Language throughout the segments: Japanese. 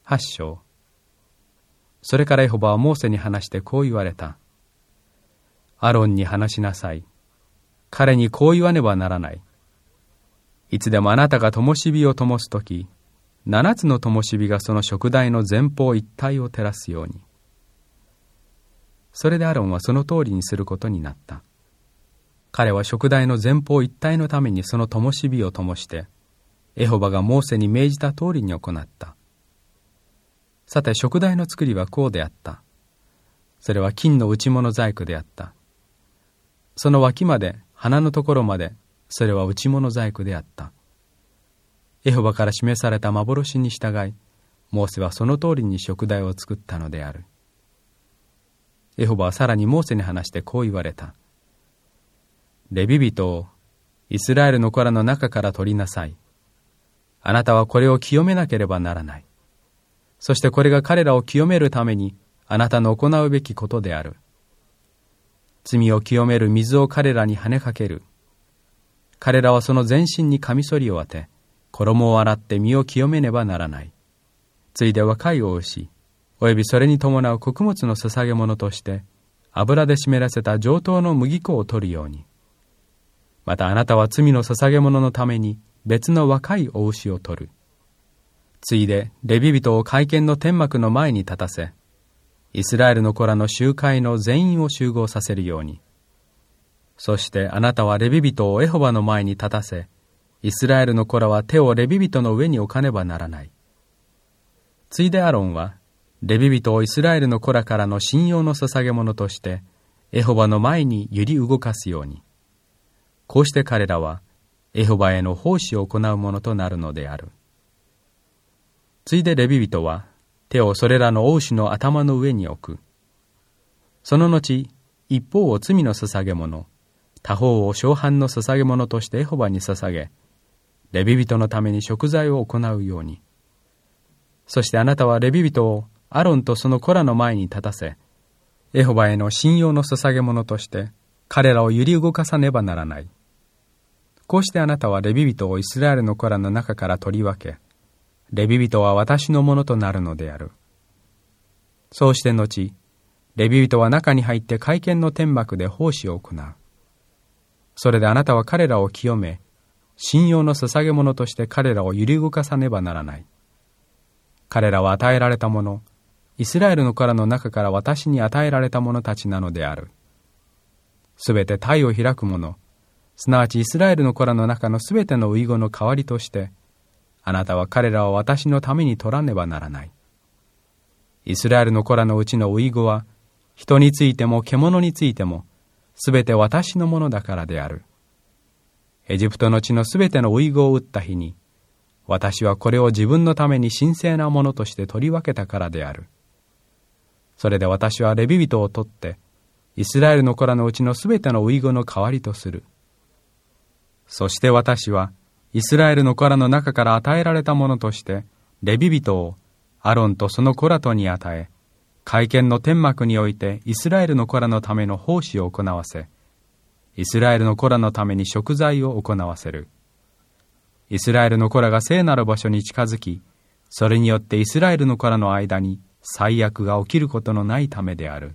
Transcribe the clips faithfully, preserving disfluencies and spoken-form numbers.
はち章。それからエホバはモーセに話してこう言われた。アロンに話しなさい。彼にこう言わねばならない。いつでもあなたが灯火を灯すとき、七つの灯火がその燭台の前方一帯を照らすように。それでアロンはその通りにすることになった。彼は燭台の前方一帯のためにその灯火を灯して、エホバがモーセに命じた通りに行った。さて、燭台の作りはこうであった。それは金の打物細工であった。その脇まで、鼻のところまで、それは打物細工であった。エホバから示された幻に従い、モーセはその通りに燭台を作ったのである。エホバはさらにモーセに話してこう言われた。レビ人をイスラエルの子らの中から取りなさい。あなたはこれを清めなければならない。そしてこれが彼らを清めるためにあなたの行うべきことである。罪を清める水を彼らに跳ねかける。彼らはその全身にカミソリを当て、衣を洗って身を清めねばならない。ついで若いお牛、およびそれに伴う穀物の捧げ物として、油で湿らせた上等の麦粉を取るように。またあなたは罪の捧げ物のために別の若いお牛を取る。ついでレビ人を会見の天幕の前に立たせ、イスラエルの子らの集会の全員を集合させるように。そしてあなたはレビ人をエホバの前に立たせ、イスラエルの子らは手をレビ人の上に置かねばならない。ついでアロンは、レビ人をイスラエルの子らからの信用の捧げ物として、エホバの前に揺り動かすように。こうして彼らは、エホバへの奉仕を行うものとなるのである。ついでレビ人は、手をそれらの王子の頭の上に置く。その後、一方を罪の捧げ物、他方を小飯の捧げ物としてエホバに捧げ、レビ人のために贖罪を行うように。そしてあなたはレビ人をアロンとその子らの前に立たせ、エホバへの信用の捧げ物として彼らを揺り動かさねばならない。こうしてあなたはレビ人をイスラエルの子らの中から取り分け、レビ人は私のものとなるのである。そうして後、レビ人は中に入って会見の天幕で奉仕を行う。それであなたは彼らを清め、信用の捧げ物として彼らを揺り動かさねばならない。彼らは与えられたもの、イスラエルの子らの中から私に与えられた者たちなのである。すべて体を開く者、すなわちイスラエルの子らの中のすべての遺語の代わりとして、あなたは彼らを私のために取らねばならない。イスラエルの子らのうちの遺語は、人についても獣についても、すべて私のものだからである。エジプトの地のすべての遺語を打った日に、私はこれを自分のために神聖なものとして取り分けたからである。それで私はレビ人を取って、イスラエルの子らのうちのすべての遺語の代わりとする。そして私は、イスラエルの子らの中から与えられたものとして、レビ人をアロンとその子らとに与え、会見の天幕においてイスラエルの子らのための奉仕を行わせ、イスラエルの子らのために贖罪を行わせる。イスラエルの子らが聖なる場所に近づき、それによってイスラエルの子らの間に災悪が起きることのないためである。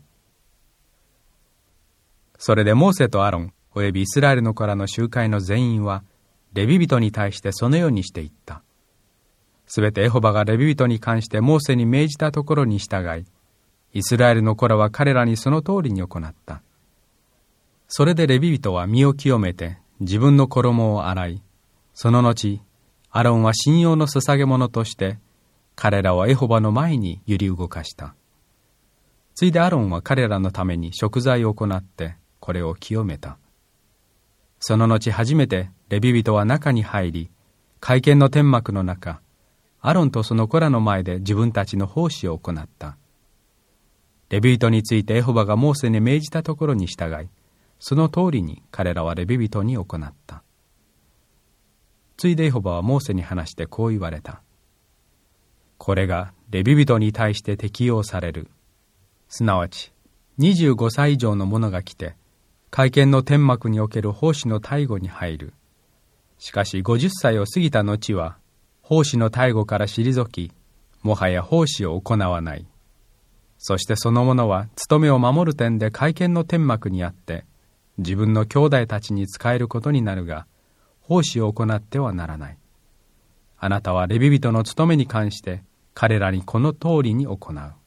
それでモーセとアロン、およびイスラエルの子らの集会の全員は、レビ人に対してそのようにして言った。すべてエホバがレビ人に関してモーセに命じたところに従い、イスラエルの子らは彼らにその通りに行った。それでレビ人は身を清めて自分の衣を洗い、その後、アロンは信用の捧げ物として彼らをエホバの前に揺り動かした。ついでアロンは彼らのために贖罪を行ってこれを清めた。その後初めてレビ人は中に入り、会見の天幕の中、アロンとその子らの前で自分たちの奉仕を行った。レビ人についてエホバがモーセに命じたところに従い、その通りに彼らはレビ人に行った。ついでエホバはモーセに話してこう言われた。これがレビ人に対して適用される。すなわち、にじゅうごさい以上の者が来て、会見の天幕における奉仕の大護に入る。しかしごじゅっさいを過ぎた後は、奉仕の大護から退き、 もはや奉仕を行わない。そしてその者は務めを守る点で会見の天幕にあって、自分の兄弟たちに仕えることになるが、奉仕を行ってはならない。あなたはレビ人の務めに関して彼らにこの通りに行う。